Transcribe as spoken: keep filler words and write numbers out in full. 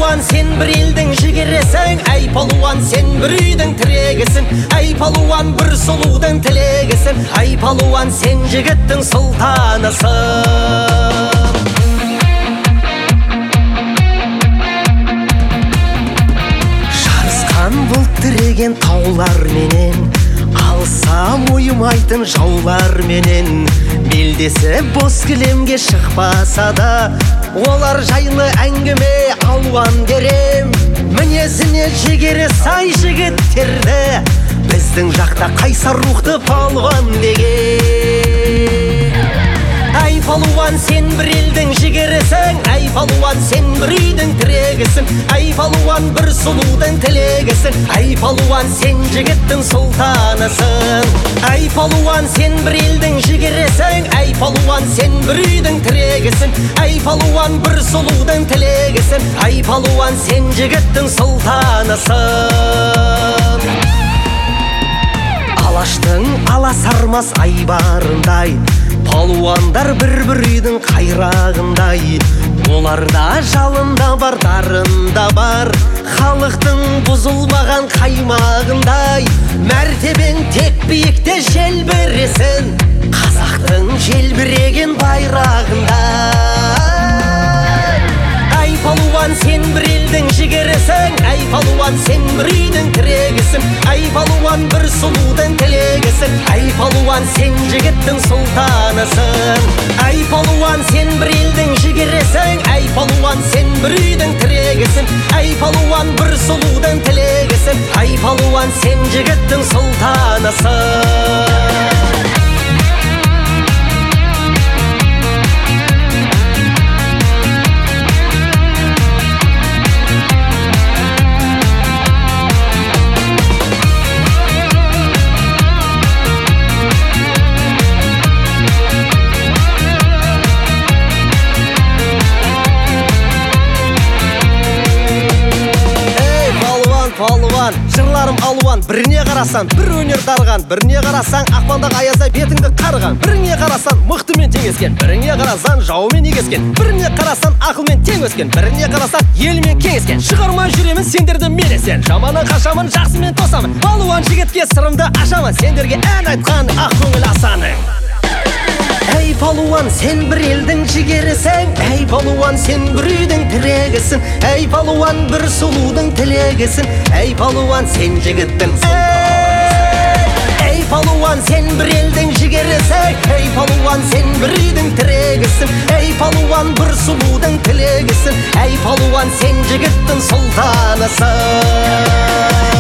палуан, сен бір елдің жігересің, әй палуан, сен бір үйдің тірегісің, әй палуан, бір сұлудың тілегісің, әй палуан, сен жігіттің сұлтанысың. Бұлт тіреген таулар менен, алсам ойымайтын жаулар менен, белдесі бос кілемге шықпаса да, олар жайлы әңгіме алуан дерем. Мінезіне жігері сай жігіттерді, біздің жақта қайсар рухты палуан деген. Әй палуан, сен бір елдің жігерісің, әй палуан, сен бір үйдің тірегісің, әй палуан, бір сұлудың тілегісің, әй палуан, сен жігіттің сұлтанысың. Әй палуан, сен бір елдің жігерісің, әй палуан, сен бір үйдің тірегісің, әй палуан, бір сұлудың тілегісің, әй палуан, сен жігіттің сұлтанысың. Алаштың аласармас айбарындай, палуандар бір-бір үйдің қайрағындай, оларда жалында бар, дарында бар, халықтың бұзылмаған қаймағындай. Мәртебең тек биікте желбіресін, қазақтың желбіреген байрағындай. Әй палуан, сен бір елдің жігерісің, әй палуан, сен бір үйдің тірегісің, әй палуан, бір сұлудың тілегісің, әй палуан, сен жігіттің сұлтанысың. Әй палуан, сен бір елдің жігерісің, әй палуан, сен бір үйдің тірегісің, әй палуан, бір сұлудың тілегісің, әй палуан, сен жігіттің сұлтанысың. Палуан, жырларым алуан, біріне қарасан, бір өнер дарған, біріне қарасаң, ақпандағы аязда бетіңді қарған, біріне қарасан, мықтымен теңескен, біріне қарасан, жауымен егескен, біріне қарасан, ақылмен тең өскен, біріне қарасан, елмен кеңескен. Шығармай жүремін сендерді менесен, жаманы қашамын, жақсымен тосамын, палуан жігітке сырымды ашамын, сендерге ән айтқан ақ көңіл асаның. Әй палуан, сен бір елдің жігерісің, әй палуан, сен бір үйдің тірегісің, әй палуан, бір сұлудың тілегісің, әй палуан, сен жігіттің сұлтанысың. Әй палуан, сен бір елдің жігерісің, әй палуан, сен бір үйдің тірегісің, әй палуан, бір сұлудың тілегісің, әй палуан, сен жігіттің сұлтанысың.